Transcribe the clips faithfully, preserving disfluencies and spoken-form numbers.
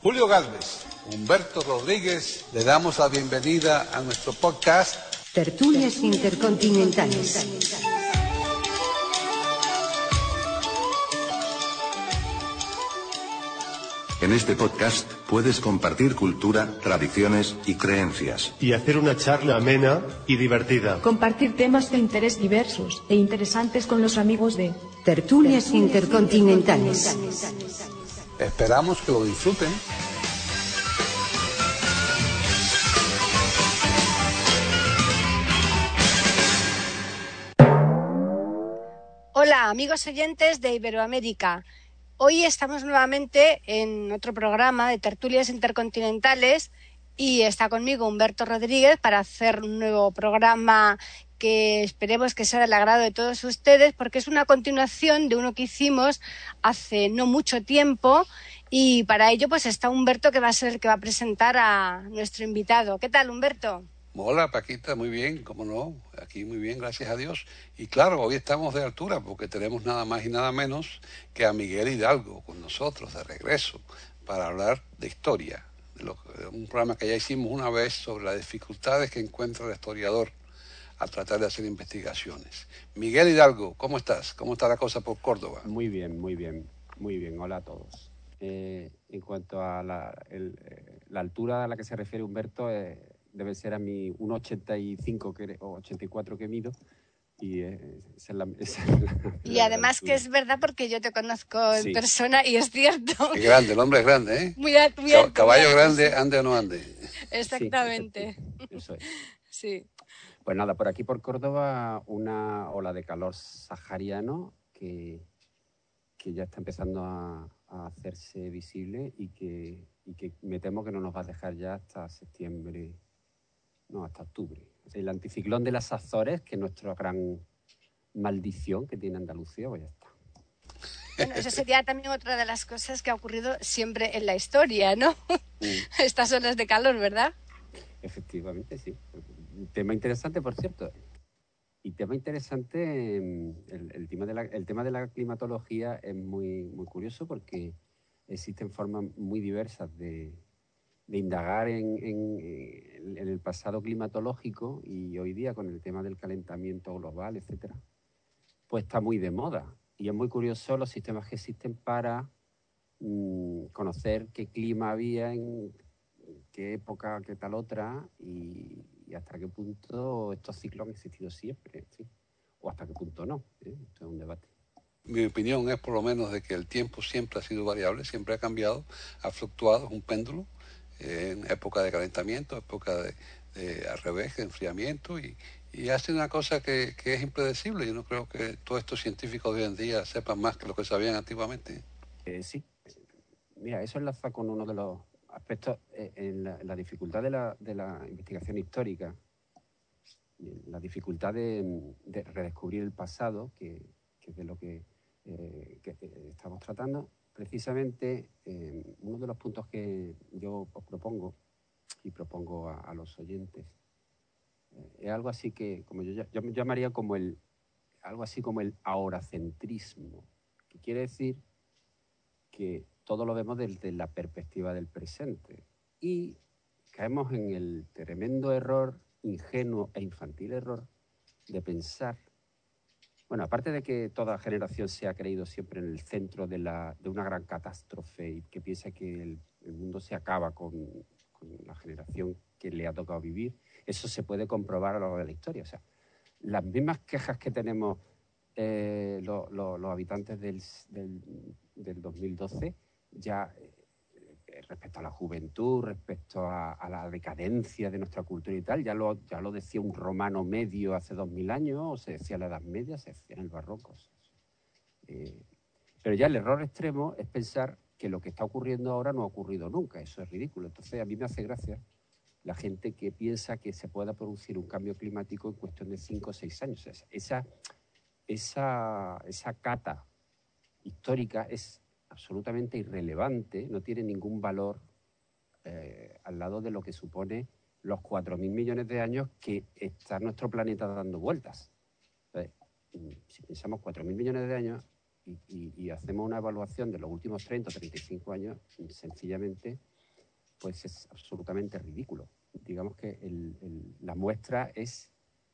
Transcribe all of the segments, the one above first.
Julio Gálvez, Humberto Rodríguez, le damos la bienvenida a nuestro podcast Tertulias Intercontinentales. En este podcast puedes compartir cultura, tradiciones y creencias. Y hacer una charla amena y divertida. Compartir temas de interés diversos e interesantes con los amigos de Tertulias Intercontinentales. Esperamos que lo disfruten. Hola, amigos oyentes de Iberoamérica. Hoy estamos nuevamente en otro programa de Tertulias Intercontinentales y está conmigo Humberto Rodríguez para hacer un nuevo programa que esperemos que sea del agrado de todos ustedes, porque es una continuación de uno que hicimos hace no mucho tiempo, y para ello pues está Humberto, que va a ser el que va a presentar a nuestro invitado. ¿Qué tal, Humberto? Hola, Paquita, muy bien, cómo no, aquí muy bien, gracias a Dios. Y claro, hoy estamos de altura porque tenemos nada más y nada menos que a Miguel Hidalgo con nosotros de regreso para hablar de historia, de lo, de un programa que ya hicimos una vez sobre las dificultades que encuentra el historiador al tratar de hacer investigaciones. Miguel Hidalgo, ¿cómo estás? ¿Cómo está la cosa por Córdoba? Muy bien, muy bien, muy bien, hola a todos. Eh, en cuanto a la, el, eh, la altura a la que se refiere Humberto, eh, debe ser a mi uno ochenta y cinco que, o ochenta y cuatro que mido. Y, eh, esa es la, esa es la, y además que es verdad, porque yo te conozco en sí. persona y es cierto. Es grande, el hombre es grande, ¿eh? Muy alto, muy alto. Caballo muy grande, alto. ande o no ande. Exactamente. Sí, eso es. Sí. Pues nada, por aquí por Córdoba una ola de calor sahariano que, que ya está empezando a, a hacerse visible y que, y que me temo que no nos va a dejar ya hasta septiembre. No, hasta octubre. El anticiclón de las Azores, que es nuestra gran maldición que tiene Andalucía, pues ya está. Bueno, eso sería también otra de las cosas que ha ocurrido siempre en la historia, ¿no? Mm. Estas olas de calor, ¿verdad? Efectivamente, sí. Un tema interesante, por cierto. Y tema interesante, el, el, tema, de la, el tema de la climatología es muy, muy curioso porque existen formas muy diversas de... de indagar en, en, en el pasado climatológico, y hoy día con el tema del calentamiento global, etcétera, pues está muy de moda. Y es muy curioso los sistemas que existen para mmm, conocer qué clima había en qué época, qué tal otra, y, y hasta qué punto estos ciclos han existido siempre, ¿sí? O hasta qué punto no, ¿eh? Esto es un debate. Mi opinión es por lo menos de que el tiempo siempre ha sido variable, siempre ha cambiado, ha fluctuado, es un péndulo. En época de calentamiento, época de, de al revés, de enfriamiento, y, y hace una cosa que, que es impredecible. Yo no creo que todos estos científicos de hoy en día sepan más que lo que sabían antiguamente. Eh, sí, mira, eso enlaza con uno de los aspectos eh, en, la, en la dificultad de la, de la investigación histórica, la dificultad de, de redescubrir el pasado, que, que es de lo que, eh, que estamos tratando. Precisamente, eh, uno de los puntos que yo os propongo y propongo a, a los oyentes eh, es algo así que, como yo, yo llamaría como el, algo así como el ahoracentrismo, que quiere decir que todo lo vemos desde la perspectiva del presente y caemos en el tremendo error, ingenuo e infantil error, de pensar. Bueno, aparte de que toda generación se ha creído siempre en el centro de, la, de una gran catástrofe y que piensa que el, el mundo se acaba con, con la generación que le ha tocado vivir, eso se puede comprobar a lo largo de la historia. O sea, las mismas quejas que tenemos eh, lo, lo, los habitantes del, del, del dos mil doce, ya eh, respecto a la juventud, respecto a, a la decadencia de nuestra cultura y tal, ya lo, ya lo decía un romano medio hace dos mil años, o se decía en la Edad Media, se decía en el Barroco. Eh, pero ya el error extremo es pensar que lo que está ocurriendo ahora no ha ocurrido nunca. Eso es ridículo. Entonces a mí me hace gracia la gente que piensa que se pueda producir un cambio climático en cuestión de cinco o seis años. Esa, esa, esa cata histórica es absolutamente irrelevante, no tiene ningún valor eh, al lado de lo que supone los cuatro mil millones de años que está nuestro planeta dando vueltas. Entonces, si pensamos cuatro mil millones de años y, y, y hacemos una evaluación de los últimos treinta o treinta y cinco años, sencillamente pues es absolutamente ridículo. Digamos que el, el, la muestra es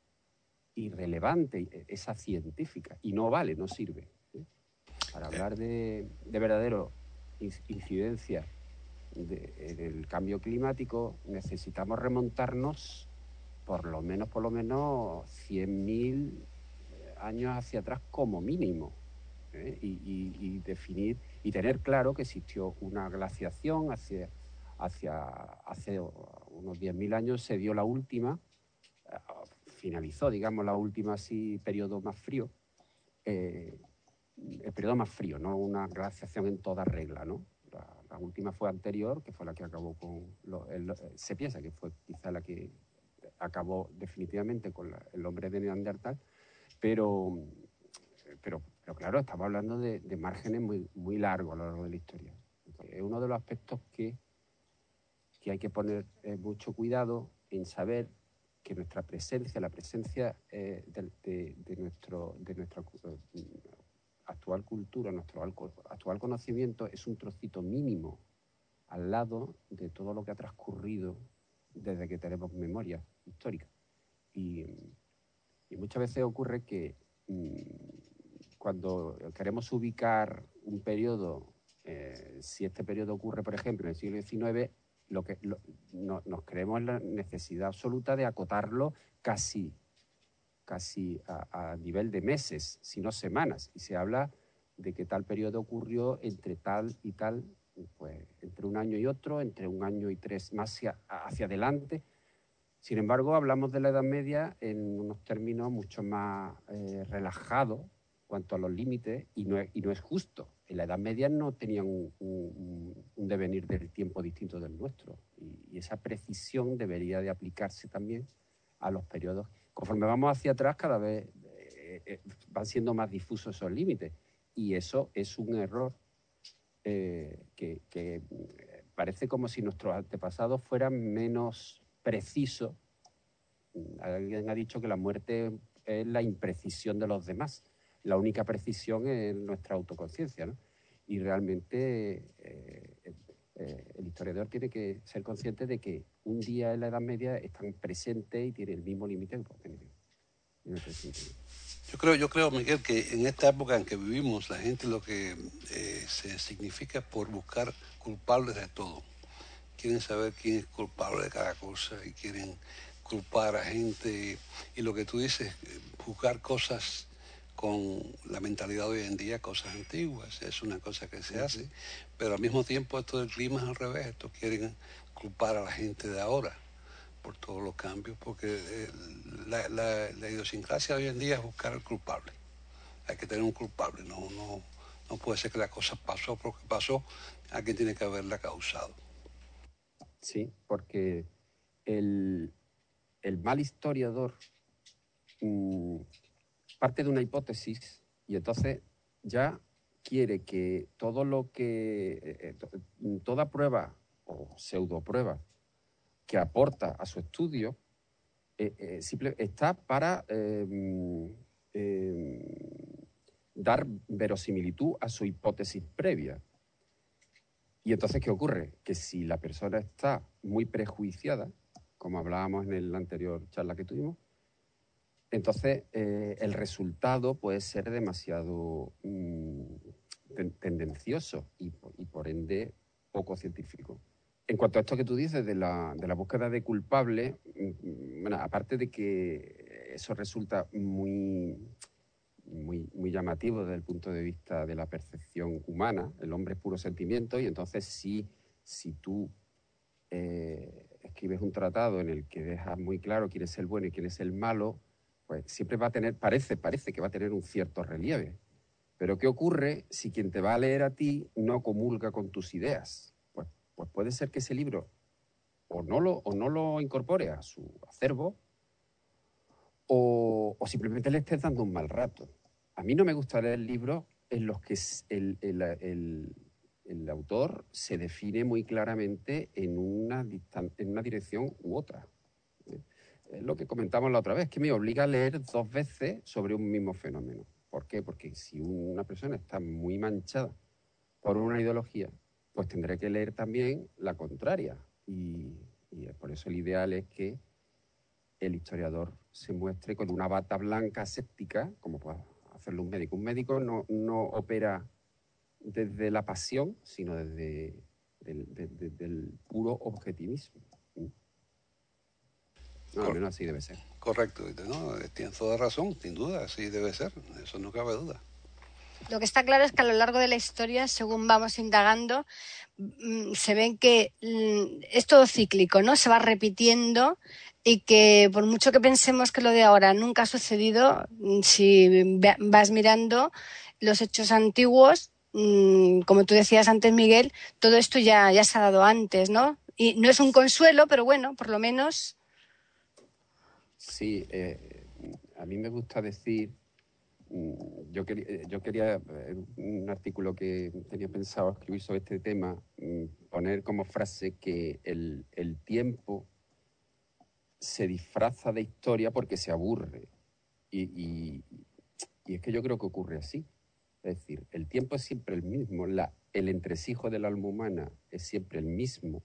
irrelevante, es científica, y no vale, no sirve. ¿eh? Para hablar de, de verdadero incidencia de, del cambio climático, necesitamos remontarnos por lo menos, por lo menos cien mil años hacia atrás como mínimo, ¿eh? y, y, y definir y tener claro que existió una glaciación hacia, hacia hace unos diez mil años, se dio la última, finalizó, digamos, la última así, periodo más frío, eh, el periodo más frío, no una glaciación en toda regla, ¿no? La, la última fue anterior, que fue la que acabó con... Lo, el, se piensa que fue quizá la que acabó definitivamente con la, el hombre de Neandertal, pero, pero, pero claro, estamos hablando de, de márgenes muy, muy largos a lo largo de la historia. Entonces, es uno de los aspectos que, que hay que poner eh, mucho cuidado en saber que nuestra presencia, la presencia eh, de, de, de, nuestro, de nuestra eh, actual cultura, nuestro actual conocimiento es un trocito mínimo al lado de todo lo que ha transcurrido desde que tenemos memoria histórica. Y, y muchas veces ocurre que mmm, cuando queremos ubicar un periodo, eh, si este periodo ocurre, por ejemplo, en el siglo diecinueve, lo que, lo, no, nos creemos la necesidad absoluta de acotarlo casi, casi a, a nivel de meses, si no semanas. Y se habla de que tal periodo ocurrió entre tal y tal, pues entre un año y otro, entre un año y tres más hacia, hacia adelante. Sin embargo, hablamos de la Edad Media en unos términos mucho más eh, relajados cuanto a los límites, y no es, y no es justo. En la Edad Media no tenían un, un, un devenir del tiempo distinto del nuestro, y, y esa precisión debería de aplicarse también a los periodos. Conforme vamos hacia atrás, cada vez eh, eh, van siendo más difusos esos límites, y eso es un error eh, que, que parece como si nuestros antepasados fueran menos precisos. Alguien ha dicho que la muerte es la imprecisión de los demás. La única precisión es nuestra autoconciencia, ¿no? Y realmente eh, eh, el historiador tiene que ser consciente de que un día en la Edad Media están presentes y tiene el mismo límite que puede tener en el presente. Yo creo, yo creo, Miguel, que en esta época en que vivimos, la gente lo que eh, se significa por buscar culpables de todo. Quieren saber quién es culpable de cada cosa y quieren culpar a gente. Y lo que tú dices, juzgar cosas con la mentalidad de hoy en día, cosas antiguas, es una cosa que se hace. Pero al mismo tiempo esto del clima es al revés. Estos quieren culpar a la gente de ahora por todos los cambios, porque eh, la, la, la idiosincrasia de hoy en día es buscar al culpable. Hay que tener un culpable, no, no, no puede ser que la cosa pasó porque pasó, alguien tiene que haberla causado. Sí, porque el, el mal historiador mmm, parte de una hipótesis y entonces ya quiere que todo lo que, eh, eh, toda prueba o pseudoprueba que aporta a su estudio eh, eh, simple, está para eh, eh, dar verosimilitud a su hipótesis previa. Y entonces, ¿qué ocurre? Que si la persona está muy prejuiciada, como hablábamos en la anterior charla que tuvimos, entonces eh, el resultado puede ser demasiado mmm, ten tendencioso y, y por ende poco científico. En cuanto a esto que tú dices de la, de la búsqueda de culpable, bueno, aparte de que eso resulta muy, muy, muy llamativo desde el punto de vista de la percepción humana, el hombre es puro sentimiento, y entonces si, si tú eh, escribes un tratado en el que dejas muy claro quién es el bueno y quién es el malo, pues siempre va a tener, parece, parece que va a tener un cierto relieve. Pero ¿qué ocurre si quien te va a leer a ti no comulga con tus ideas? Pues, pues puede ser que ese libro o no lo, o no lo incorpore a su acervo o, o simplemente le estés dando un mal rato. A mí no me gusta leer libros en los que el, el, el, el autor se define muy claramente en una, en una dirección u otra. Es lo que comentamos la otra vez, que me obliga a leer dos veces sobre un mismo fenómeno. ¿Por qué? Porque si una persona está muy manchada por una ideología, pues tendré que leer también la contraria, Y, y por eso el ideal es que el historiador se muestre con una bata blanca aséptica, como puede hacerlo un médico. Un médico no, no opera desde la pasión, sino desde del, de, de, del puro objetivismo. No, al menos así debe ser. Correcto, no, tienes toda razón, sin duda, así debe ser, eso no cabe duda. Lo que está claro es que a lo largo de la historia, según vamos indagando, se ven que es todo cíclico, ¿no? Se va repitiendo y que por mucho que pensemos que lo de ahora nunca ha sucedido, si vas mirando los hechos antiguos, como tú decías antes, Miguel, todo esto ya, ya se ha dado antes, ¿no? Y no es un consuelo, pero bueno, por lo menos... Sí, eh, a mí me gusta decir, yo quería, yo quería, un artículo que tenía pensado escribir sobre este tema, poner como frase que el, el tiempo se disfraza de historia porque se aburre. Y, y, y es que yo creo que ocurre así. Es decir, el tiempo es siempre el mismo, la, el entresijo del alma humana es siempre el mismo.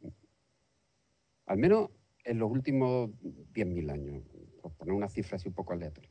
Al menos en los últimos diez mil años, por poner una cifra así un poco aleatoria.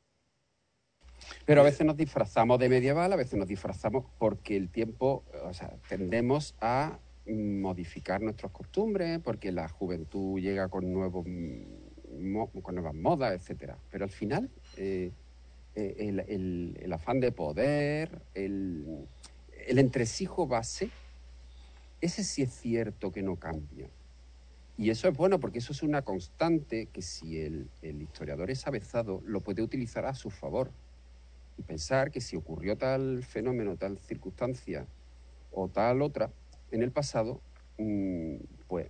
Pero a veces nos disfrazamos de medieval, a veces nos disfrazamos porque el tiempo, o sea, tendemos a modificar nuestras costumbres, porque la juventud llega con, nuevos, con nuevas modas, etcétera. Pero al final, eh, el, el, el afán de poder, el, el entresijo base, ese sí es cierto que no cambia. Y eso es bueno porque eso es una constante que si el, el historiador es avezado, lo puede utilizar a su favor. Y pensar que si ocurrió tal fenómeno, tal circunstancia o tal otra en el pasado, mmm, pues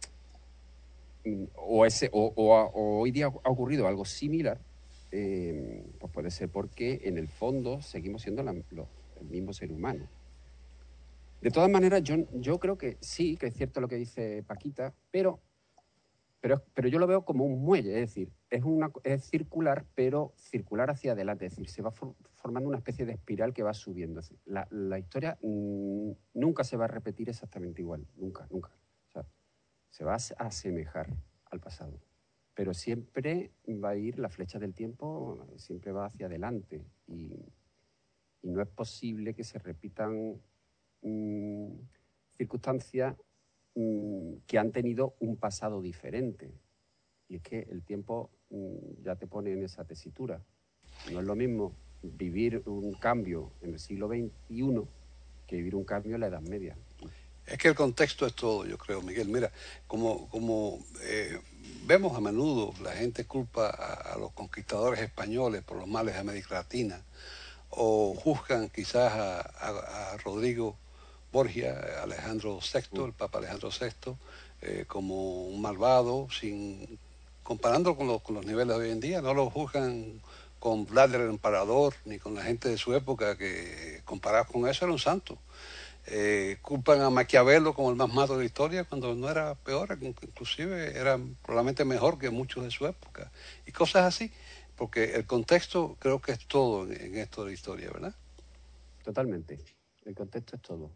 mmm, o, ese, o, o, o hoy día ha ocurrido algo similar, eh, pues puede ser porque en el fondo seguimos siendo la, lo, el mismo ser humano. De todas maneras, yo, yo creo que sí, que es cierto lo que dice Paquita, pero, pero, pero yo lo veo como un muelle, es decir, es, una, es circular, pero circular hacia adelante, es decir, se va for, formando una especie de espiral que va subiendo. La, la historia mmm, nunca se va a repetir exactamente igual, nunca, nunca. O sea, se va a asemejar al pasado, pero siempre va a ir, la flecha del tiempo siempre va hacia adelante y, y no es posible que se repitan mmm, circunstancias mmm, que han tenido un pasado diferente. Y es que el tiempo mmm, ya te pone en esa tesitura. No es lo mismo vivir un cambio en el siglo veintiuno que vivir un cambio en la Edad Media. Es que el contexto es todo, yo creo, Miguel. Mira, como, como eh, vemos a menudo, la gente culpa a, a los conquistadores españoles por los males de América Latina, o juzgan quizás a, a, a Rodrigo Borgia, Alejandro sexto, el Papa Alejandro sexto, eh, como un malvado, sin comparándolo con los, con los niveles de hoy en día. No lo juzgan con Vlad el Emperador, ni con la gente de su época, que comparado con eso era un santo. Eh, culpan a Maquiavelo como el más malo de la historia, cuando no era peor, inclusive era probablemente mejor que muchos de su época. Y cosas así, porque el contexto creo que es todo en, en esto de la historia, ¿verdad? Totalmente. El contexto es todo.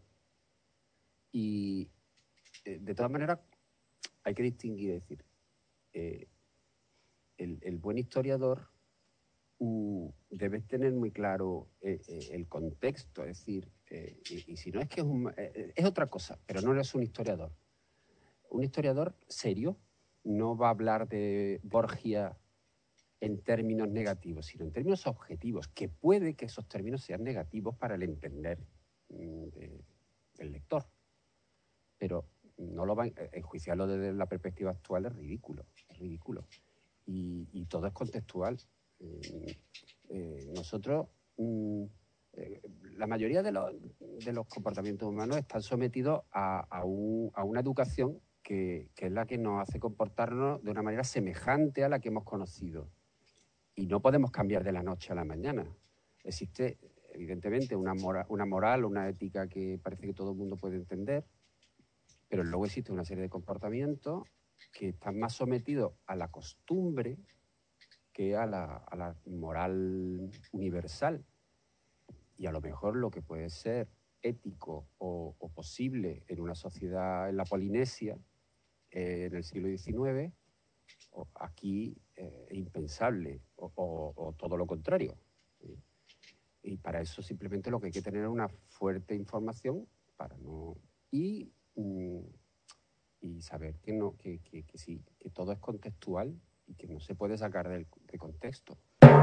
Y eh, de todas maneras hay que distinguir, es decir, eh, el, el buen historiador uh, debe tener muy claro eh, eh, el contexto, es decir, eh, y, y si no es que es, un, eh, es otra cosa, pero no eres un historiador. Un historiador serio no va a hablar de Borgia en términos negativos, sino en términos objetivos, que puede que esos términos sean negativos para el entender mm, de, del lector. Pero no lo va a enjuiciarlo desde la perspectiva actual es ridículo, es ridículo. Y, y todo es contextual. Eh, eh, nosotros, mm, eh, la mayoría de los, de los comportamientos humanos están sometidos a, a, un, a una educación que, que es la que nos hace comportarnos de una manera semejante a la que hemos conocido. Y no podemos cambiar de la noche a la mañana. Existe, evidentemente, una, mora, una moral, una ética que parece que todo el mundo puede entender, pero luego existe una serie de comportamientos que están más sometidos a la costumbre que a la, a la moral universal. Y a lo mejor lo que puede ser ético o, o posible en una sociedad en la Polinesia, eh, en el siglo diecinueve, o aquí eh, es impensable, o, o, o todo lo contrario. ¿Sí? Y para eso simplemente lo que hay que tener es una fuerte información para no... Y, mm, y saber que, no, que, que, que, sí, que todo es contextual y que no se puede sacar del, de contexto.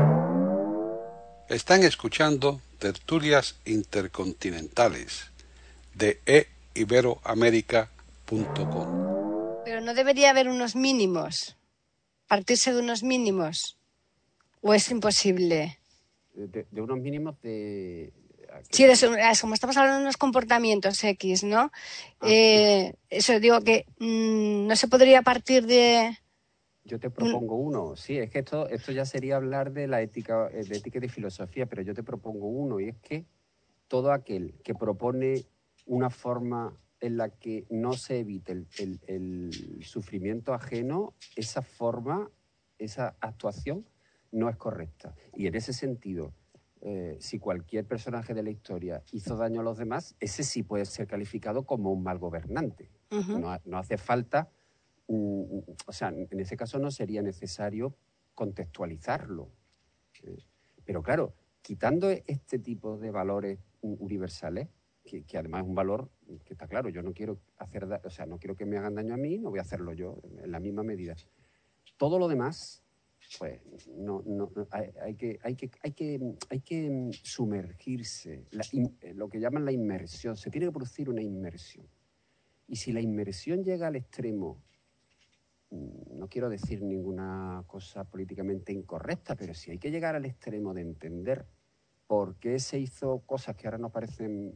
Están escuchando Tertulias Intercontinentales de e iberoamerica punto com. Pero no debería haber unos mínimos, partirse de unos mínimos, ¿o es imposible? De, de unos mínimos de... Sí, de eso, como estamos hablando de unos comportamientos X, ¿no? Ah, eh, sí. Eso digo que mmm, no se podría partir de... Yo te propongo uno. Sí, es que esto, esto ya sería hablar de la ética, de ética y de filosofía, pero yo te propongo uno, y es que todo aquel que propone una forma en la que no se evite el, el, el sufrimiento ajeno, esa forma, esa actuación no es correcta. Y en ese sentido, eh, si cualquier personaje de la historia hizo daño a los demás, ese sí puede ser calificado como un mal gobernante. Uh-huh. No, no hace falta... O sea, en ese caso no sería necesario contextualizarlo. Pero claro, quitando este tipo de valores universales, que, que además es un valor que está claro, yo no quiero hacer, o sea, no quiero que me hagan daño a mí, no voy a hacerlo yo en la misma medida. Todo lo demás, pues, no, no, hay, hay, que, hay, que, hay, que, hay que sumergirse, la, lo que llaman la inmersión, se tiene que producir una inmersión. Y si la inmersión llega al extremo, no quiero decir ninguna cosa políticamente incorrecta, pero si hay que llegar al extremo de entender por qué se hizo cosas que ahora nos parecen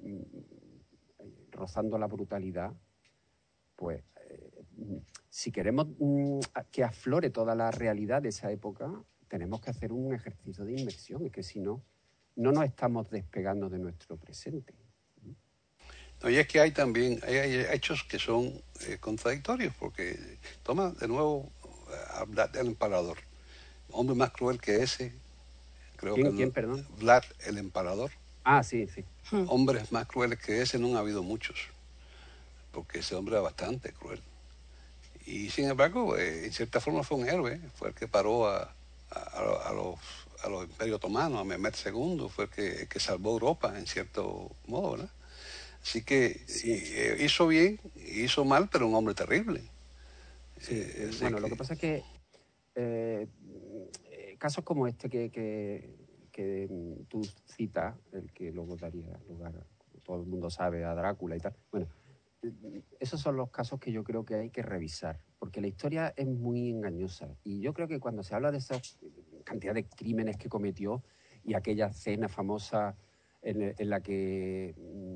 mm, rozando la brutalidad, pues eh, si queremos mm, que aflore toda la realidad de esa época, tenemos que hacer un ejercicio de inmersión, es que si no, no nos estamos despegando de nuestro presente. No, y es que hay también hay, hay hechos que son eh, contradictorios, porque toma de nuevo a Vlad el Empalador, hombre más cruel que ese, creo ¿Quién, que no, quién, perdón? Vlad el Empalador. Ah, sí, sí. Hmm. Hombres más crueles que ese no ha habido muchos, porque ese hombre era bastante cruel. Y sin embargo, eh, en cierta forma fue un héroe, fue el que paró a, a, a los a los imperios otomanos, a Mehmed segundo, fue el que, el que salvó Europa en cierto modo, ¿verdad? Así que Sí. eh, hizo bien, hizo mal, pero un hombre terrible. Sí, Eh, eh, así bueno, que... lo que pasa es que eh, eh, casos como este que, que, que tú citas, el que luego daría lugar, todo el mundo sabe, a Drácula y tal, bueno, esos son los casos que yo creo que hay que revisar, porque la historia es muy engañosa. Y yo creo que cuando se habla de esa cantidad de crímenes que cometió y aquella cena famosa en, en la que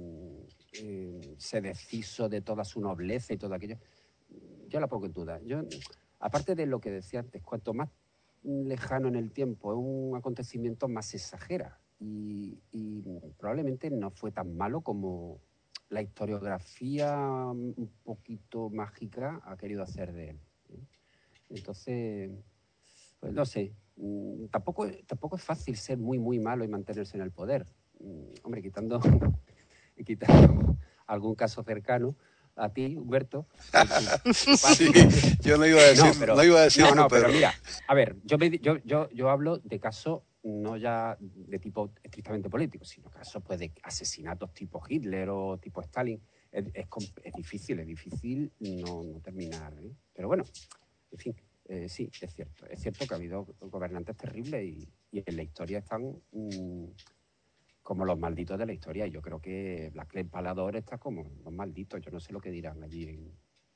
eh, se deshizo de toda su nobleza y todo aquello, yo la pongo en duda. Yo, aparte de lo que decía antes, cuanto más lejano en el tiempo es un acontecimiento, más se exagera. Y, y probablemente no fue tan malo como la historiografía un poquito mágica ha querido hacer de él. Entonces, pues no sé, tampoco, tampoco es fácil ser muy, muy malo y mantenerse en el poder. Hombre, quitando, quitando algún caso cercano a ti, Humberto. Sí, yo no iba a decir, no, pero, no iba a decirlo, no, no, pero... pero mira, a ver, yo, me, yo, yo, yo hablo de casos no ya de tipo estrictamente político, sino casos pues, de asesinatos tipo Hitler o tipo Stalin. Es, es, es difícil, es difícil no, no terminar, ¿eh? Pero bueno, en fin, eh, sí, es cierto. Es cierto que ha habido gobernantes terribles y, y en la historia están mmm, como los malditos de la historia. Y yo creo que Vlad el Empalador está como los malditos. Yo no sé lo que dirán allí en,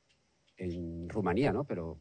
en Rumanía, ¿no? Pero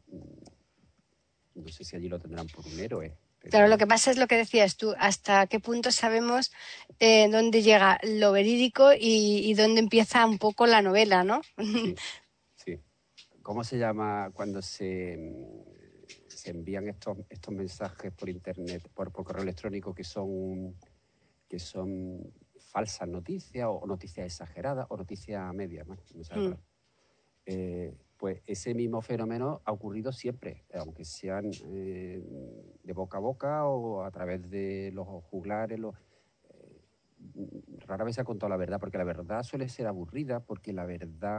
mmm, no sé si allí lo tendrán por un héroe. Pero... Claro, lo que pasa es lo que decías tú, hasta qué punto sabemos eh, dónde llega lo verídico y, y dónde empieza un poco la novela, ¿no? Sí, sí. ¿Cómo se llama cuando se, se envían estos, estos mensajes por internet, por, por correo electrónico, que son, que son falsas noticias o noticias exageradas o noticias medias? ¿No? No sé, mm. eh, pues ese mismo fenómeno ha ocurrido siempre, aunque sean eh, de boca a boca o a través de los juglares. Los, eh, rara vez se ha contado la verdad, porque la verdad suele ser aburrida, porque la verdad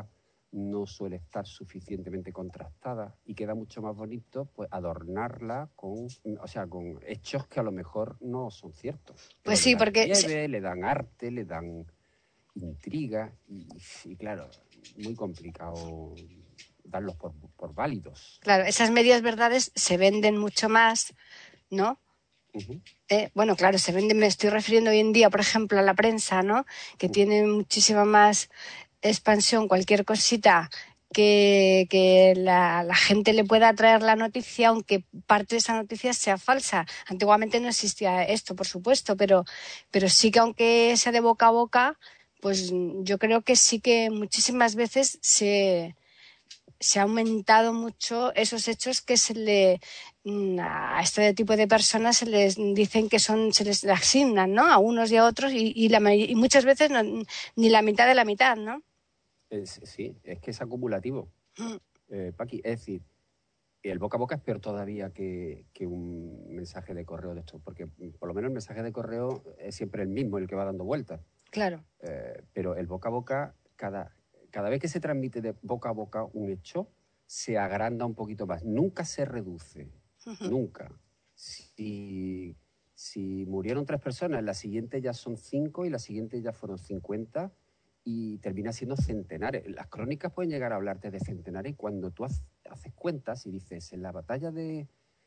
no suele estar suficientemente contrastada y queda mucho más bonito pues adornarla con, o sea, con hechos que a lo mejor no son ciertos. Pues sí, porque... Relieve, le dan arte, le dan intriga y, y claro, muy complicado darlos por, por válidos. Claro, esas medias verdades se venden mucho más, ¿no? Uh-huh. Eh, bueno, claro, se venden, me estoy refiriendo hoy en día, por ejemplo, a la prensa, ¿no? Que uh-huh. tiene muchísima más expansión, cualquier cosita que, que la, la gente le pueda traer la noticia, aunque parte de esa noticia sea falsa. Antiguamente no existía esto, por supuesto, pero, pero sí que aunque sea de boca a boca, pues yo creo que sí que muchísimas veces se, se ha aumentado mucho esos hechos que se le a este tipo de personas se les dicen que son, se les asignan, ¿no? A unos y a otros y, y, la, y muchas veces no, ni la mitad de la mitad, ¿no? Es, sí, es que es acumulativo. Mm. Eh, Paqui, es decir, el boca a boca es peor todavía que, que un mensaje de correo de esto, porque por lo menos el mensaje de correo es siempre el mismo, el que va dando vueltas. Claro. Eh, pero el boca a boca, cada, cada vez que se transmite de boca a boca un hecho, se agranda un poquito más. Nunca se reduce. Uh-huh. Nunca. Si, si murieron tres personas, la siguiente ya son cinco y la siguiente ya fueron cincuenta y termina siendo centenares. Las crónicas pueden llegar a hablarte de centenares y cuando tú haces, haces cuentas y dices, en la batalla de,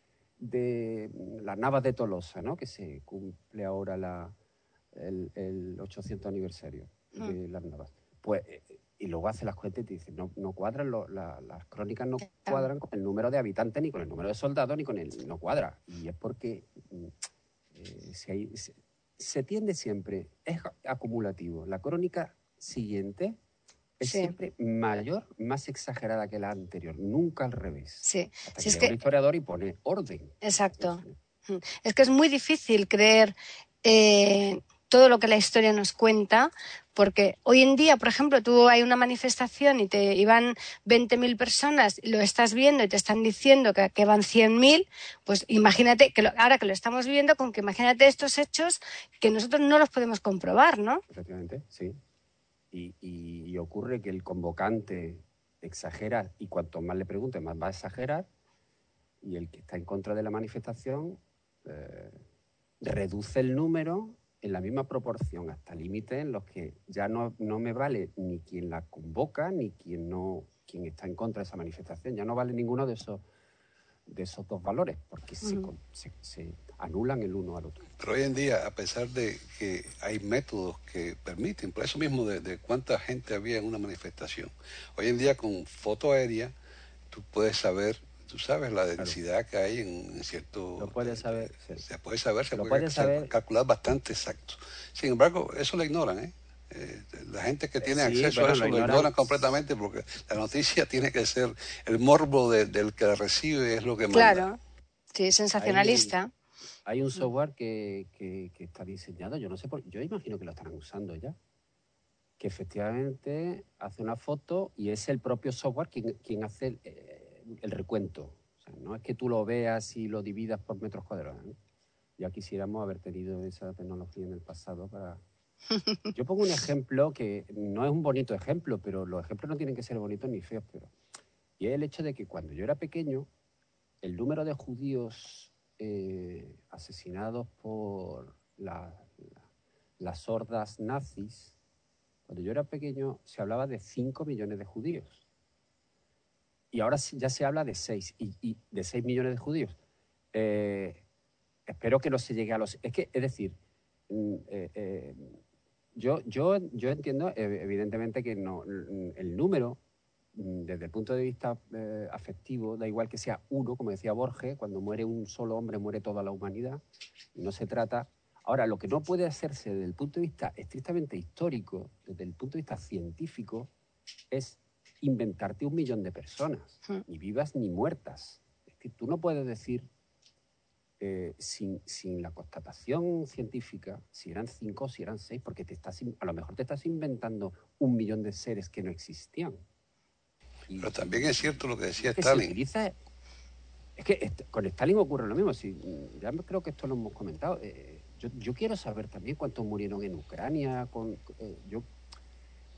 de las Navas de Tolosa, ¿no? Que se cumple ahora la, el, el ochocientos aniversario uh-huh. de las Navas, pues... y luego hace las cuentas y te dicen, no, no cuadran, lo, la, las crónicas no cuadran con el número de habitantes, ni con el número de soldados, ni con el... no cuadra. Y es porque eh, si hay, se, se tiende siempre, es acumulativo. La crónica siguiente es sí. siempre mayor, más exagerada que la anterior, nunca al revés. Sí. Hasta sí, que es llega que... el historiador y pone orden. Exacto. Entonces, es que es muy difícil creer... Eh... todo lo que la historia nos cuenta, porque hoy en día, por ejemplo, tú hay una manifestación y te iban veinte mil personas, lo estás viendo y te están diciendo que, que van cien mil, pues imagínate, que lo, ahora que lo estamos viendo, con que imagínate estos hechos que nosotros no los podemos comprobar, ¿no? Efectivamente, sí. Y, y, y ocurre que el convocante exagera y cuanto más le pregunte, más va a exagerar, y el que está en contra de la manifestación eh, reduce el número en la misma proporción, hasta límites en los que ya no, no me vale ni quien la convoca, ni quien no quien está en contra de esa manifestación. Ya no vale ninguno de esos, de esos dos valores, porque uh-huh. se, se, se anulan el uno al otro. Pero hoy en día, a pesar de que hay métodos que permiten, por eso mismo de, de cuánta gente había en una manifestación, hoy en día con foto aérea tú puedes saber... Tú sabes la densidad claro. que hay en, en cierto... Lo puedes saber. Eh, sí. Se puede saber, se lo puede puedes saber. calcular bastante exacto. Sin embargo, eso lo ignoran, ¿eh? eh la gente que tiene sí, acceso a eso lo, lo ignoran completamente porque la noticia tiene que ser... El morbo de, del que la recibe es lo que manda. Claro, sí, sensacionalista. Hay, hay un software que, que, que está diseñado, yo no sé por... Yo imagino que lo estarán usando ya, que efectivamente hace una foto y es el propio software quien, quien hace... El, eh, el recuento. O sea, no es que tú lo veas y lo dividas por metros cuadrados, ¿no? Ya quisiéramos haber tenido esa tecnología en el pasado para... Yo pongo un ejemplo que no es un bonito ejemplo, pero los ejemplos no tienen que ser bonitos ni feos, pero... Y es el hecho de que cuando yo era pequeño, el número de judíos eh, asesinados por la, la, las hordas nazis, cuando yo era pequeño se hablaba de cinco millones de judíos. Y ahora ya se habla de seis, y, y de seis millones de judíos. Eh, espero que no se llegue a los... Es que, es decir, eh, eh, yo, yo, yo entiendo evidentemente que no, el número, desde el punto de vista eh, afectivo, da igual que sea uno, como decía Borges, cuando muere un solo hombre muere toda la humanidad, y no se trata... Ahora, lo que no puede hacerse desde el punto de vista estrictamente histórico, desde el punto de vista científico, es... inventarte un millón de personas, uh-huh. ni vivas ni muertas. Es que tú no puedes decir, eh, sin, sin la constatación científica, si eran cinco o si eran seis, porque te estás, a lo mejor te estás inventando un millón de seres que no existían. Y, Pero también es cierto lo que decía es que Stalin. Utiliza, es que est- con Stalin ocurre lo mismo. Si, ya creo que esto lo hemos comentado. Eh, yo, yo quiero saber también cuántos murieron en Ucrania. Con, eh, yo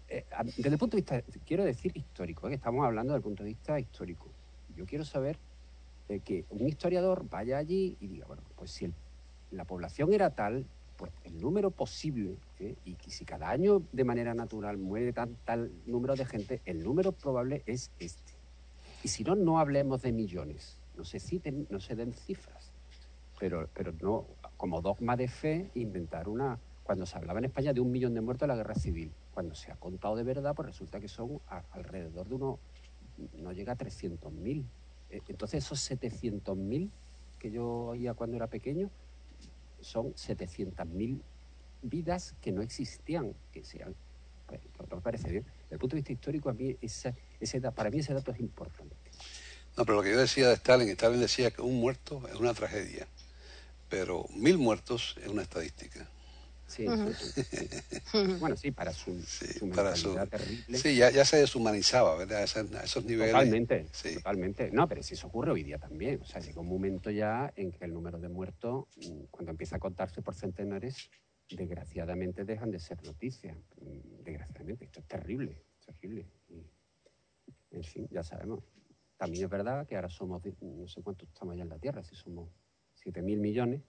eh, desde el punto de vista, quiero decir histórico, ¿eh? Que estamos hablando del punto de vista histórico. Yo quiero saber eh, que un historiador vaya allí y diga, bueno, pues si el, la población era tal, pues el número posible, ¿eh? y que si cada año de manera natural muere tan, tal número de gente, el número probable es este. Y si no, no hablemos de millones, no se citen, no se den cifras, pero, pero no, como dogma de fe, inventar una... Cuando se hablaba en España de un millón de muertos en la guerra civil, cuando se ha contado de verdad, pues resulta que son a, alrededor de uno, no llega a trescientos mil. Entonces esos setecientos mil que yo oía cuando era pequeño, son setecientas mil vidas que no existían, que sean, no me parece bien. Desde el punto de vista histórico, a mí esa, ese, para mí ese dato es importante. No, pero lo que yo decía de Stalin, Stalin decía que un muerto es una tragedia, pero mil muertos es una estadística. Sí, uh-huh. sí, sí, sí. Bueno, sí, para su, sí, su para su terrible. Sí, ya, ya se deshumanizaba, ¿verdad? A esos, a esos niveles. Totalmente, sí. totalmente. No, pero si eso ocurre hoy día también. O sea, llega un momento ya en que el número de muertos, cuando empieza a contarse por centenares, desgraciadamente dejan de ser noticias. Desgraciadamente, esto es terrible, terrible. Y, en fin, ya sabemos. También es verdad que ahora somos, no sé cuántos estamos allá en la Tierra, si somos siete mil millones.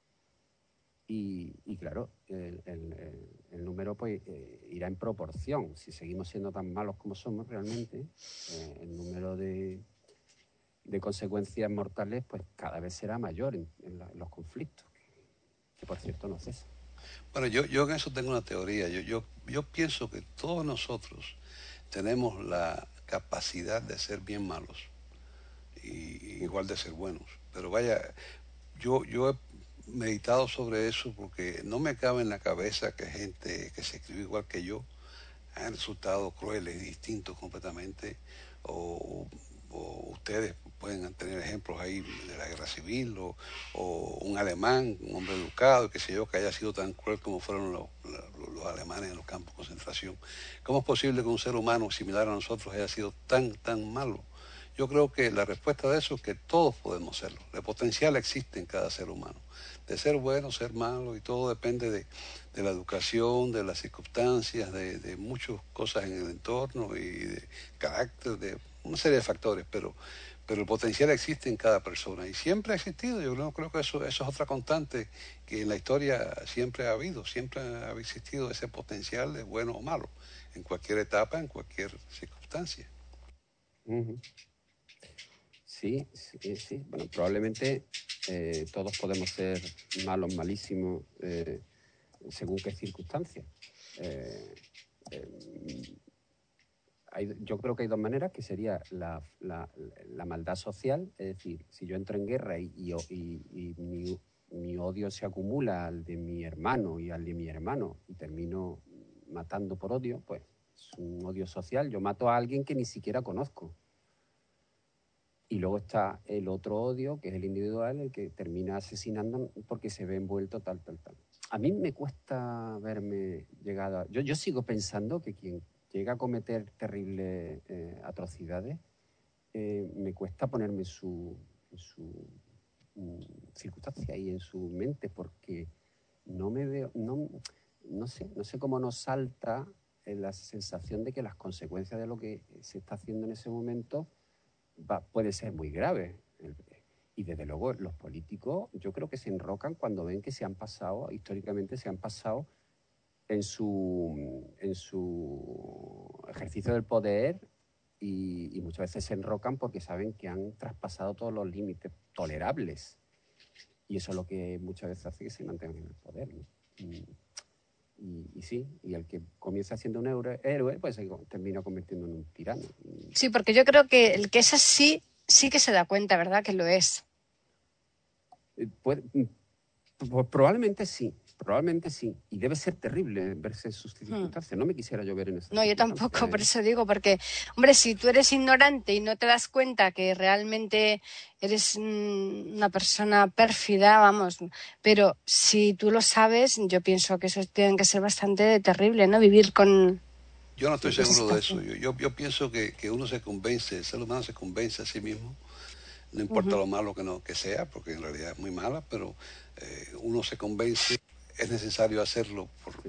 Y, y claro, el, el, el número pues eh, irá en proporción. Si seguimos siendo tan malos como somos realmente, eh, el número de, de consecuencias mortales pues cada vez será mayor en, en, la, en los conflictos, que, que por cierto no cesa. Bueno, yo, yo en eso tengo una teoría. Yo, yo, yo pienso que todos nosotros tenemos la capacidad de ser bien malos y, y igual de ser buenos. Pero vaya, yo, yo he meditado sobre eso porque no me cabe en la cabeza que gente que se escribió igual que yo han resultado crueles, distintos completamente, o, o ustedes pueden tener ejemplos ahí de la guerra civil, o, o un alemán, un hombre educado, qué sé yo, que haya sido tan cruel como fueron los, los, los alemanes en los campos de concentración. ¿Cómo es posible que un ser humano similar a nosotros haya sido tan, tan malo? Yo creo que la respuesta de eso es que todos podemos serlo. El potencial existe en cada ser humano. De ser bueno, ser malo, y todo depende de, de la educación, de las circunstancias, de, de muchas cosas en el entorno y de carácter, de una serie de factores, pero, pero el potencial existe en cada persona y siempre ha existido. Yo creo, creo que eso, eso es otra constante que en la historia siempre ha habido, siempre ha existido ese potencial de bueno o malo, en cualquier etapa, en cualquier circunstancia. Uh-huh. Sí, sí, sí. Bueno, probablemente eh, todos podemos ser malos, malísimos, eh, según qué circunstancias. Eh, eh, hay, yo creo que hay dos maneras, que sería la, la, la maldad social, es decir, si yo entro en guerra y, y, y, y mi, mi odio se acumula al de mi hermano y al de mi hermano y termino matando por odio, pues es un odio social. Yo mato a alguien que ni siquiera conozco. Y luego está el otro odio, que es el individual, el que termina asesinando porque se ve envuelto tal, tal, tal. A mí me cuesta verme llegado a... Yo, yo sigo pensando que quien llega a cometer terribles eh, atrocidades, eh, me cuesta ponerme en su, en su um, circunstancia y en su mente, porque no me veo... No, no sé, no sé cómo nos salta la sensación de que las consecuencias de lo que se está haciendo en ese momento Va, puede ser muy grave. Y desde luego los políticos yo creo que se enrocan cuando ven que se han pasado, históricamente se han pasado en su, en su ejercicio del poder y, y muchas veces se enrocan porque saben que han traspasado todos los límites tolerables. Y eso es lo que muchas veces hace que se mantengan en el poder, ¿no? Y, Y, y sí, y el que comienza siendo un héroe, héroe pues se termina convirtiendo en un tirano. Sí, porque yo creo que el que es así sí que se da cuenta, ¿verdad? Que lo es. Pues, pues probablemente sí, probablemente sí. Y debe ser terrible verse en sus circunstancias. Hmm. No me quisiera yo ver en esas No, yo tampoco, por eso digo, porque, hombre, si tú eres ignorante y no te das cuenta que realmente eres una persona pérfida, vamos, pero si tú lo sabes, yo pienso que eso tiene que ser bastante terrible, ¿no? Vivir con... Yo no estoy seguro de eso. Yo, yo, yo pienso que, que uno se convence, el ser humano se convence a sí mismo, no importa uh-huh. lo malo que, no, que sea, porque en realidad es muy mala, pero eh, uno se convence, es necesario hacerlo por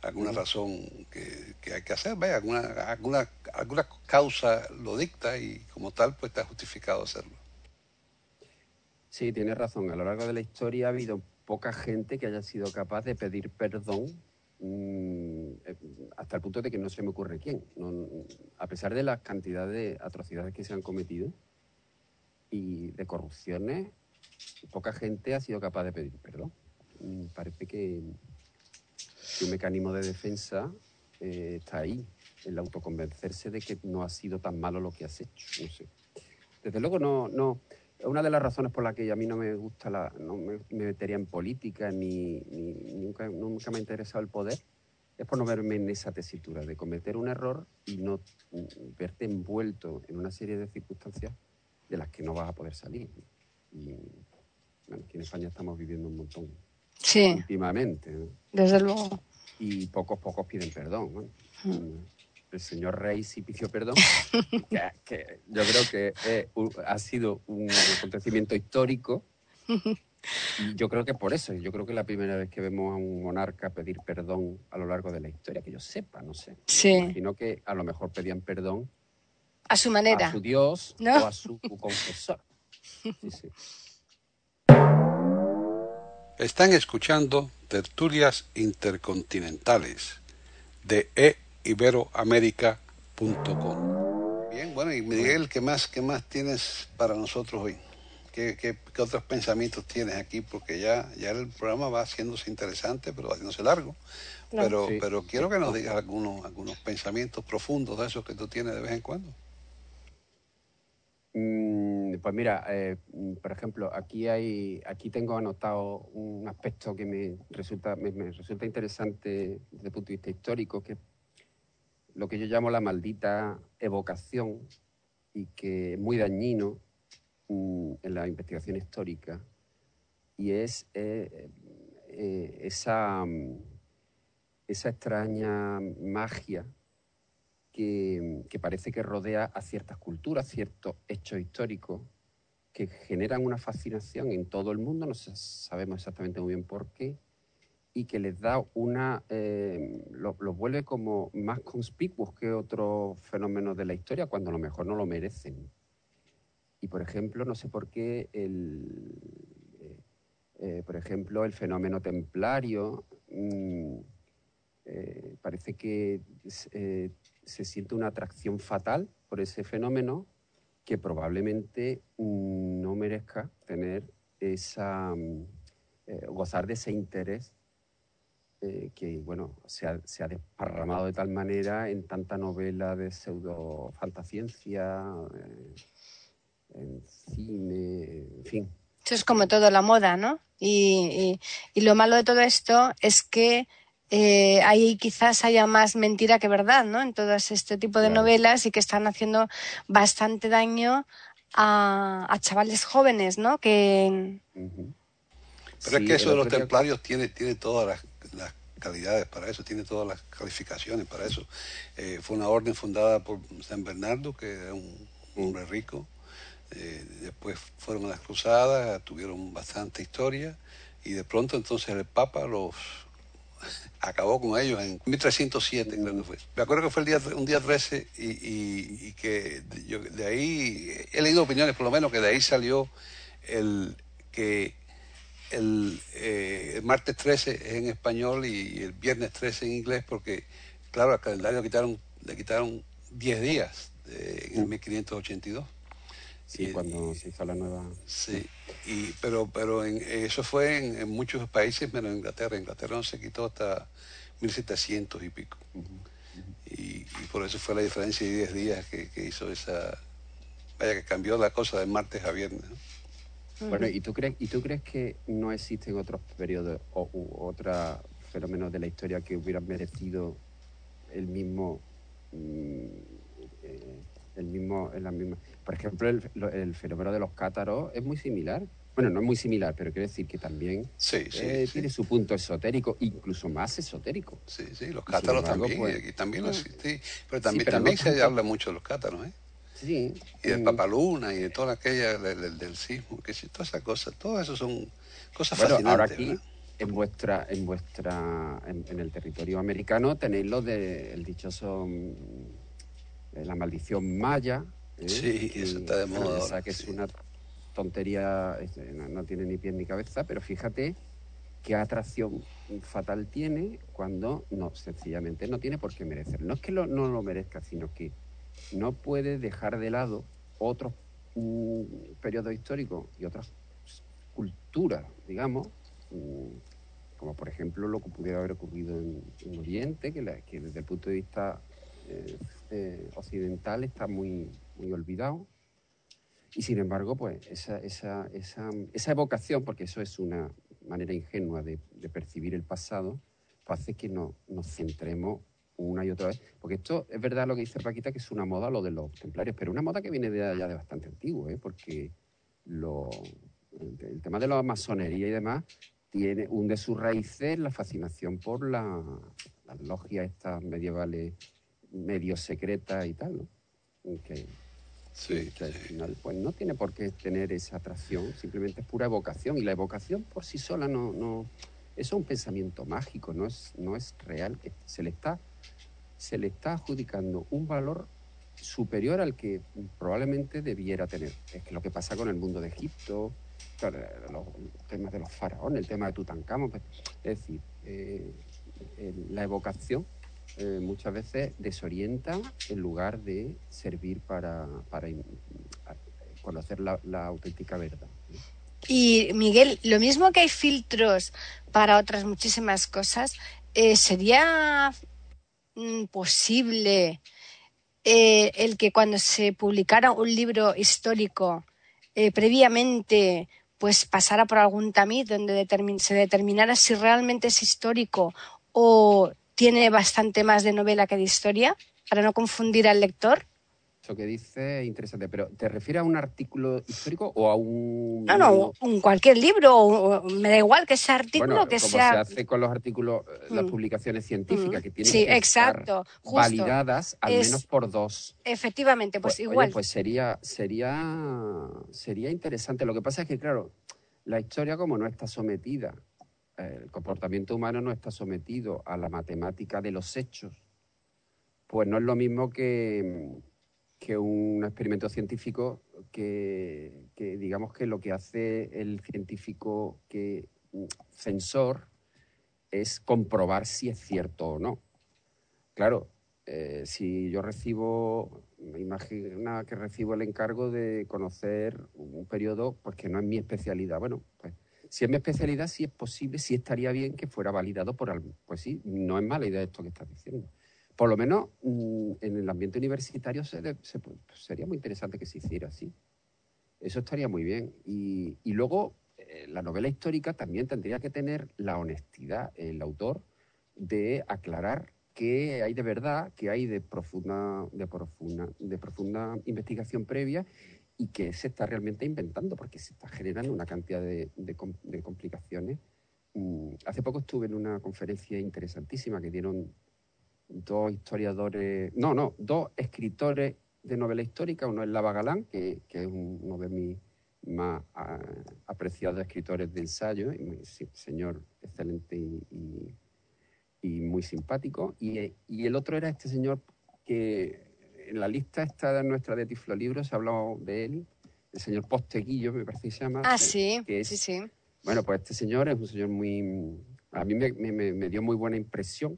alguna Uh-huh. razón que, que hay que hacer, vaya, alguna, alguna, alguna causa lo dicta y como tal pues está justificado hacerlo. Sí, tienes razón. A lo largo de la historia ha habido poca gente que haya sido capaz de pedir perdón mmm, hasta el punto de que no se me ocurre quién. No, a pesar de la cantidad de atrocidades que se han cometido y de corrupciones, poca gente ha sido capaz de pedir perdón. Mm, parece que, que un mecanismo de defensa eh, está ahí, el autoconvencerse de que no ha sido tan malo lo que has hecho. No sé. Desde luego no... no una de las razones por las que a mí no me gusta, la, no me, me metería en política ni, ni nunca, nunca me ha interesado el poder, es por no verme en esa tesitura de cometer un error y no verte envuelto en una serie de circunstancias de las que no vas a poder salir. Y bueno, aquí en España estamos viviendo un montón Sí, últimamente, ¿no? desde luego. Y pocos, pocos piden perdón, ¿no? Mm. El señor Rey sí pidió perdón, que, que yo creo que eh, ha sido un acontecimiento histórico y yo creo que por eso, yo creo que es la primera vez que vemos a un monarca pedir perdón a lo largo de la historia, que yo sepa, no sé. Sí. Me imagino que a lo mejor pedían perdón A su manera. a su Dios, ¿no? o a su confesor. Sí, sí. Están escuchando Tertulias Intercontinentales de e iberoamerica punto com. Bien, bueno, y Miguel, ¿qué más, qué más tienes para nosotros hoy? ¿Qué, qué, qué otros pensamientos tienes aquí? Porque ya, ya el programa va haciéndose interesante, pero va haciéndose largo. Claro. Pero, Sí. pero quiero que nos digas algunos, algunos pensamientos profundos de esos que tú tienes de vez en cuando. Mm, pues mira, eh, por ejemplo, aquí hay, aquí tengo anotado un aspecto que me resulta, me, me resulta interesante desde el punto de vista histórico, que es lo que yo llamo la maldita evocación y que es muy dañino mm, en la investigación histórica, y es eh, eh, esa, esa extraña magia que, que parece que rodea a ciertas culturas, ciertos hechos históricos que generan una fascinación en todo el mundo, no sabemos exactamente muy bien por qué, y que les da una... Eh, los lo vuelve como más conspicuos que otros fenómenos de la historia, cuando a lo mejor no lo merecen. Y, por ejemplo, no sé por qué, el, eh, eh, por ejemplo, el fenómeno templario, mmm, eh, parece que eh, se siente una atracción fatal por ese fenómeno que probablemente mmm, no merezca tener esa... Eh, gozar de ese interés Eh, que, bueno, se ha, se ha desparramado de tal manera en tanta novela de pseudo-fantasciencia, eh, en cine, en fin. Eso es como todo la moda, ¿no? Y, y, y lo malo de todo esto es que eh, ahí quizás haya más mentira que verdad, ¿no? En todo este tipo de Claro. novelas y que están haciendo bastante daño a, a chavales jóvenes, ¿no? Que... Uh-huh. Pero Sí, es que eso el de los otro día- templarios tiene, tiene todas las, las calidades para eso, tiene todas las calificaciones para eso. Eh, fue una orden fundada por San Bernardo, que era un hombre rico. Eh, después fueron a las cruzadas, tuvieron bastante historia, y de pronto entonces el Papa los acabó con ellos en mil trescientos siete, creo que fue. Me acuerdo que fue el día, un día trece y, y, y que yo, de ahí, he leído opiniones por lo menos, que de ahí salió el que el, eh, el martes trece es en español y el viernes trece en inglés, porque claro, al calendario le quitaron, le quitaron diez días de, en el mil quinientos ochenta y dos. Sí, Y- cuando se hizo la nueva... Sí, y, pero, pero en, eso fue en, en muchos países menos en Inglaterra. Inglaterra no se quitó hasta mil setecientos y pico. Uh-huh. Uh-huh. Y, y por eso fue la diferencia de diez días que, que hizo esa... Vaya, que cambió la cosa de martes a viernes, ¿no? Bueno, ¿y tú crees, y tú crees que no existen otros periodos o u otros fenómenos de la historia que hubieran merecido el mismo... Mm, eh, el mismo, en la misma... Por ejemplo, el, el fenómeno de los cátaros es muy similar. Bueno, no es muy similar, pero quiero decir que también Sí, sí, eh, sí. tiene su punto esotérico, incluso más esotérico. Sí, sí, los Y cátaros sin embargo, también, pues, y, y también lo ah, existe, pero también, sí, pero también no se tanto. habla mucho de los cátaros, ¿eh? Sí. Y del mm, Papaluna y de toda aquella del, del, del sismo, que sí, todas esas cosas, todo eso son cosas Bueno, ahora fascinantes, aquí, ¿verdad? en vuestra, en vuestra, en, en el territorio americano tenéis lo del dichoso eh, la maldición maya. ¿eh? Sí, y, eso está de moda bueno, ahora. esa que sí. es una tontería, este, no, no tiene ni pie ni cabeza, pero fíjate qué atracción fatal tiene cuando no, sencillamente no tiene por qué merecer. No es que lo, no lo merezca, sino que no puede dejar de lado otros mm, periodos históricos y otras culturas, digamos, mm, como por ejemplo lo que pudiera haber ocurrido en, en Oriente, que, la, que desde el punto de vista eh, eh, occidental está muy, muy olvidado. Y sin embargo, pues esa, esa, esa, esa evocación, porque eso es una manera ingenua de, de percibir el pasado, pues hace que no, nos centremos una y otra vez. Porque esto es verdad lo que dice Paquita, que es una moda lo de los templarios, pero una moda que viene de allá de bastante antiguo, ¿eh? Porque lo, el tema de la masonería y demás tiene hunde sus raíces la fascinación por la, las logias estas medievales medio secretas y tal, ¿no? Que, Sí, que al sí. final pues no tiene por qué tener esa atracción, simplemente es pura evocación, y la evocación por sí sola no, no eso es un pensamiento mágico, no es, no es real, se le está, se le está adjudicando un valor superior al que probablemente debiera tener. Es que lo que pasa con el mundo de Egipto, claro, los, los temas de los faraones, el tema de Tutankamón, pues, es decir, eh, el, la evocación Eh, muchas veces desorienta en lugar de servir para, para conocer la, la auténtica verdad. Y Miguel, lo mismo que hay filtros para otras muchísimas cosas, eh, ¿sería mm, posible eh, el que cuando se publicara un libro histórico eh, previamente pues pasara por algún tamiz donde determin- se determinara si realmente es histórico o tiene bastante más de novela que de historia, para no confundir al lector? Eso que dice es interesante, pero ¿te refieres a un artículo histórico o a un... No, no, un cualquier libro, o, o, me da igual que sea artículo Bueno, o que como se sea... hace con los artículos, las Mm, publicaciones mm, científicas, que tienen sí, que estar exacto, justo. validadas al Es, menos por dos. efectivamente, pues, Pues, igual. oye, pues sería, sería, sería interesante. Lo que pasa es que, claro, la historia como no está sometida, eh, el comportamiento humano no está sometido a la matemática de los hechos, pues no es lo mismo que, que un experimento científico que, que, digamos que lo que hace el científico que censor es comprobar si es cierto o no. Claro, eh, si yo recibo, me imagina que recibo el encargo de conocer un periodo, pues que no es mi especialidad. Bueno, pues si es mi especialidad, sí es posible, sí estaría bien que fuera validado por algo. Pues sí, no es mala idea esto que estás diciendo. Por lo menos mmm, en el ambiente universitario se de, se, pues sería muy interesante que se hiciera así. Eso estaría muy bien. Y, y luego, eh, la novela histórica también tendría que tener la honestidad, el autor, de aclarar qué hay de verdad, qué hay de profunda, de profunda, de profunda investigación previa y qué se está realmente inventando, porque se está generando una cantidad de, de, de complicaciones. Mm, hace poco estuve en una conferencia interesantísima que dieron dos historiadores, no, no, dos escritores de novela histórica. Uno es Lava Galán, que, que es uno de mis más uh, apreciados escritores de ensayo, y muy, sí, señor excelente y, y, y muy simpático. Y, y el otro era este señor que en la lista esta nuestra de Tiflolibros se ha hablado de él, el señor Posteguillo, me parece que se llama. Ah, sí, que es, sí, sí. Bueno, pues este señor es un señor muy... A mí me, me, me dio muy buena impresión.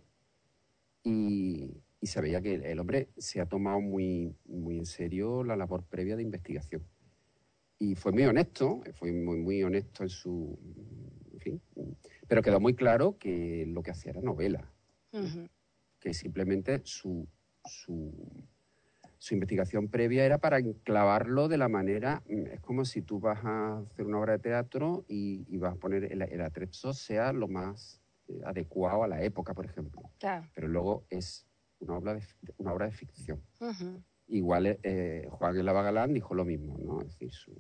Y, y se veía que el hombre se ha tomado muy, muy en serio la labor previa de investigación. Y fue muy honesto, fue muy, muy honesto en su... En fin, pero quedó muy claro que lo que hacía era novela. Uh-huh. Que simplemente su, su, su investigación previa era para enclavarlo de la manera... Es como si tú vas a hacer una obra de teatro y, y vas a poner el, el atrezo sea lo más... adecuado a la época, por ejemplo. Claro. Pero luego es una obra de, una obra de ficción. Uh-huh. Igual eh, Juan Lava Galán dijo lo mismo, ¿no? Es decir, su...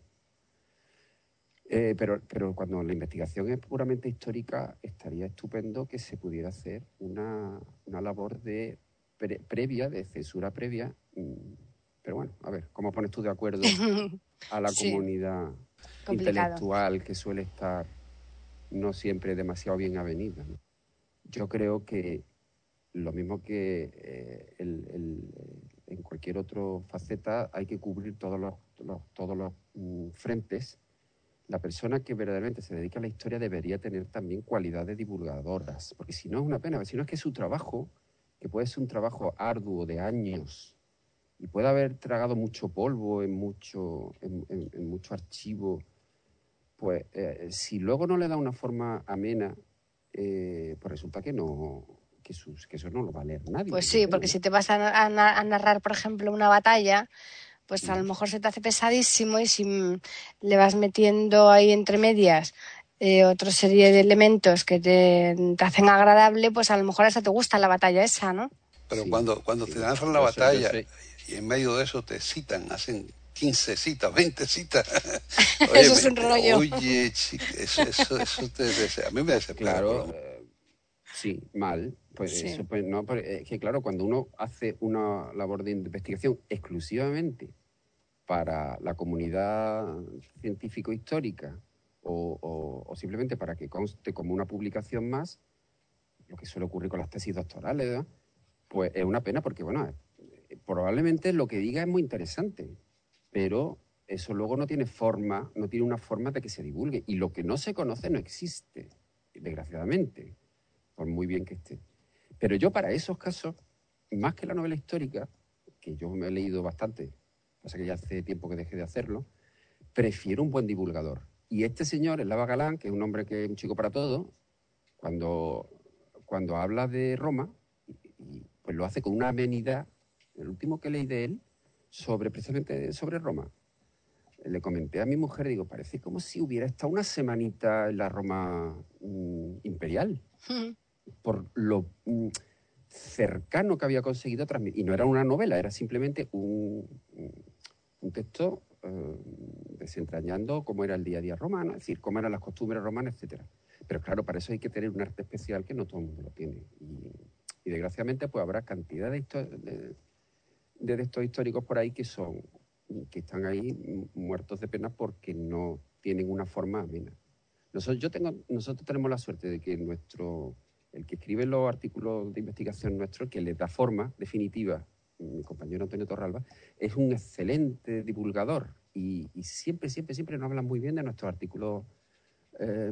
eh, pero, pero cuando la investigación es puramente histórica, estaría estupendo que se pudiera hacer una, una labor de pre, previa, de censura previa. Pero bueno, a ver, ¿cómo pones tú de acuerdo a la sí. comunidad Complicado. intelectual que suele estar no siempre demasiado bien avenida, ¿no? Yo creo que lo mismo que eh, el, el, en cualquier otra faceta hay que cubrir todos los, los, todos los mm, frentes. La persona que verdaderamente se dedica a la historia debería tener también cualidades divulgadoras, porque si no es una pena, si no es que su trabajo, que puede ser un trabajo arduo de años y puede haber tragado mucho polvo en mucho, en, en, en mucho archivo, pues eh, si luego no le da una forma amena, eh, pues resulta que no, que, sus, que eso no lo va a leer nadie. Pues sí, porque si te vas a, a, a narrar, por ejemplo, una batalla, pues a lo mejor se te hace pesadísimo y si le vas metiendo ahí entre medias eh, otra serie de elementos que te, te hacen agradable, pues a lo mejor hasta te gusta la batalla esa, ¿no? Pero sí, cuando, cuando sí, te narran la yo batalla sé, yo sé. y en medio de eso te citan, hacen quince citas, veinte citas. Oye, eso es un rollo. Oye, chica, eso, eso, eso te, te, a mí me desespera. Claro, eh, sí, mal. Pues Sí. eso, pues no, pues, es que claro, cuando uno hace una labor de investigación exclusivamente para la comunidad científico-histórica o, o, o simplemente para que conste como una publicación más, lo que suele ocurrir con las tesis doctorales, ¿verdad? Pues es una pena porque, bueno, eh, probablemente lo que diga es muy interesante, pero eso luego no tiene forma, no tiene una forma de que se divulgue. Y lo que no se conoce no existe, desgraciadamente, por muy bien que esté. Pero yo para esos casos, más que la novela histórica, que yo me he leído bastante, pasa que ya hace tiempo que dejé de hacerlo, prefiero un buen divulgador. Y este señor, el Lava Galán, que es un hombre que es un chico para todo, cuando, cuando habla de Roma, pues lo hace con una amenidad. El último que leí de él, sobre precisamente sobre Roma, le comenté a mi mujer, digo, parece como si hubiera estado una semanita en la Roma mm, imperial, por lo mm, cercano que había conseguido transmitir. Y no era una novela, era simplemente un, un texto eh, desentrañando cómo era el día a día romano, es decir, cómo eran las costumbres romanas, etcétera. Pero claro, para eso hay que tener un arte especial que no todo el mundo lo tiene. Y, y desgraciadamente pues habrá cantidad de, de, de textos históricos por ahí que son que están ahí muertos de pena porque no tienen una forma amena. Nosotros, yo tengo, nosotros tenemos la suerte de que nuestro, el que escribe los artículos de investigación nuestro, que les da forma definitiva, mi compañero Antonio Torralba, es un excelente divulgador y, y siempre, siempre, siempre nos hablan muy bien de nuestros artículos, eh,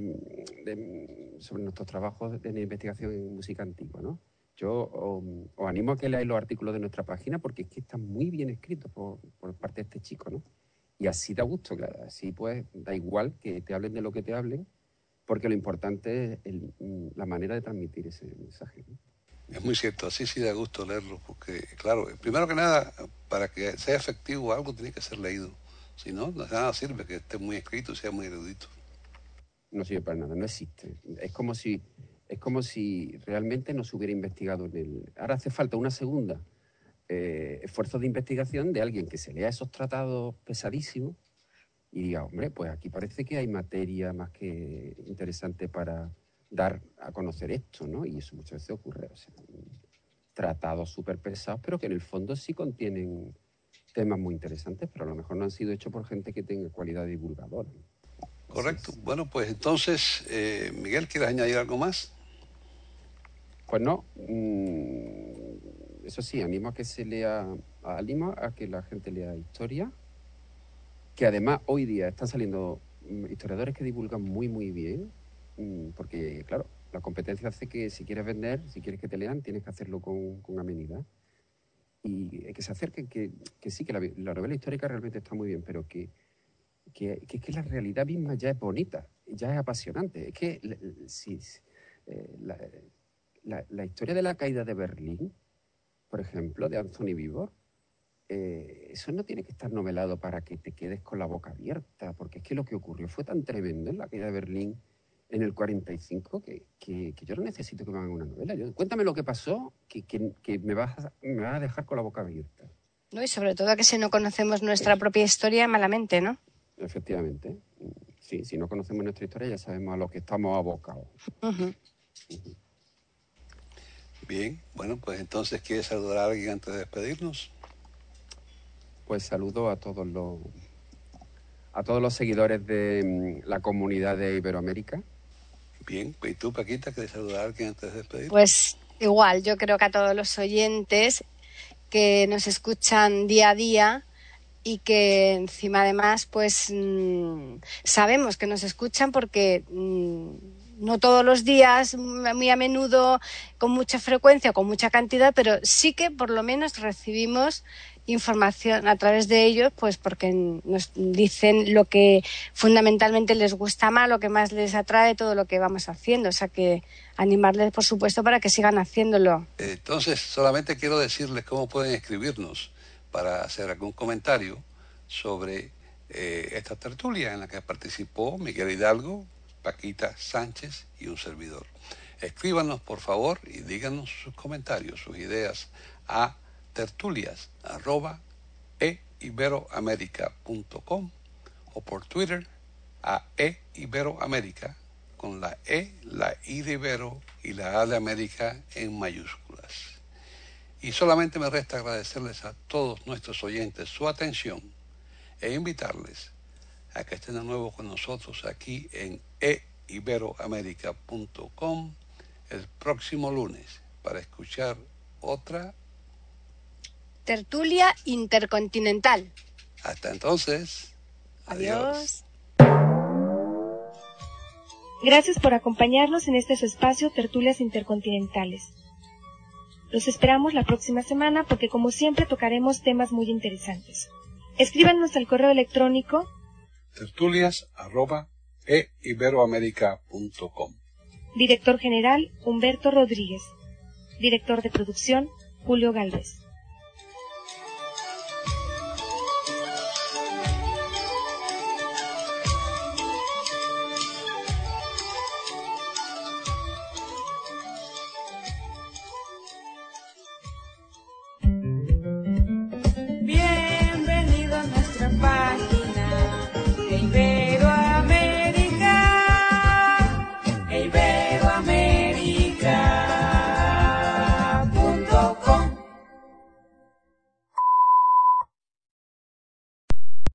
de, sobre nuestros trabajos de investigación en música antigua, ¿no? Yo os, os animo a que leáis los artículos de nuestra página porque es que están muy bien escritos por, por parte de este chico, ¿no? Y así da gusto, claro, así pues da igual que te hablen de lo que te hablen, porque lo importante es el, la manera de transmitir ese mensaje, ¿no? Es muy cierto, así sí da gusto leerlo, porque claro, primero que nada, para que sea efectivo algo tiene que ser leído, si no, de nada sirve que esté muy escrito y sea muy erudito. No sirve para nada, no existe. Es como si... Es como si realmente no se hubiera investigado en el... Ahora hace falta una segunda eh, esfuerzo de investigación de alguien que se lea esos tratados pesadísimos y diga, hombre, pues aquí parece que hay materia más que interesante para dar a conocer esto, ¿no? Y eso muchas veces ocurre. O sea, tratados súper pesados, pero que en el fondo sí contienen temas muy interesantes, pero a lo mejor no han sido hechos por gente que tenga cualidad de divulgadora. Correcto. Bueno, pues entonces, eh, Miguel, ¿quieres añadir algo más? Pues no, mm, eso sí, animo a que se lea, animo a que la gente lea historia, que además hoy día están saliendo historiadores que divulgan muy, muy bien, porque claro, la competencia hace que si quieres vender, si quieres que te lean, tienes que hacerlo con, con amenidad. Y que se acerquen, que, que sí, que la, la novela histórica realmente está muy bien, pero que, que, que es que la realidad misma ya es bonita, ya es apasionante. Es que si... Eh, la, La, la historia de la caída de Berlín, por ejemplo, de Anthony Beevor, eh, eso no tiene que estar novelado para que te quedes con la boca abierta, porque es que lo que ocurrió fue tan tremendo en la caída de Berlín en el cuarenta y cinco que, que, que yo no necesito que me hagan una novela. Yo, cuéntame lo que pasó, que, que, que me, vas a, me vas a dejar con la boca abierta. No, y sobre todo que si no conocemos nuestra propia historia, malamente, ¿no? Efectivamente. Sí, si no conocemos nuestra historia ya sabemos a lo que estamos abocados. Uh-huh. Uh-huh. Bien, bueno, pues entonces, ¿quieres saludar a alguien antes de despedirnos? Pues saludo a todos los a todos los seguidores de la comunidad de Iberoamérica Bien, ¿y tú, Paquita, quieres saludar a alguien antes de despedir? Pues igual, yo creo que a todos los oyentes que nos escuchan día a día y que encima además pues mmm, sabemos que nos escuchan porque mmm, no todos los días, muy a menudo, con mucha frecuencia o con mucha cantidad, pero sí que por lo menos recibimos información a través de ellos, pues porque nos dicen lo que fundamentalmente les gusta más, lo que más les atrae, todo lo que vamos haciendo. O sea que animarles, por supuesto, para que sigan haciéndolo. Entonces, solamente quiero decirles cómo pueden escribirnos para hacer algún comentario sobre eh, esta tertulia en la que participó Miguel Hidalgo, Paquita Sánchez y un servidor. Escríbanos, por favor, y díganos sus comentarios, sus ideas a tertulias arroba e iberoamerica punto com o por Twitter a eiberoamerica con la E, la I de Ibero y la A de América en mayúsculas. Y solamente me resta agradecerles a todos nuestros oyentes su atención e invitarles a que estén de nuevo con nosotros aquí en e iberoamerica punto com el próximo lunes para escuchar otra tertulia intercontinental. Hasta entonces. Adiós. Adiós. Gracias por acompañarnos en este su espacio Tertulias Intercontinentales. Los esperamos la próxima semana porque como siempre tocaremos temas muy interesantes. Escríbanos al correo electrónico tertulias arroba e iberoamerica punto com. Director General Humberto Rodríguez. Director de Producción Julio Galvez.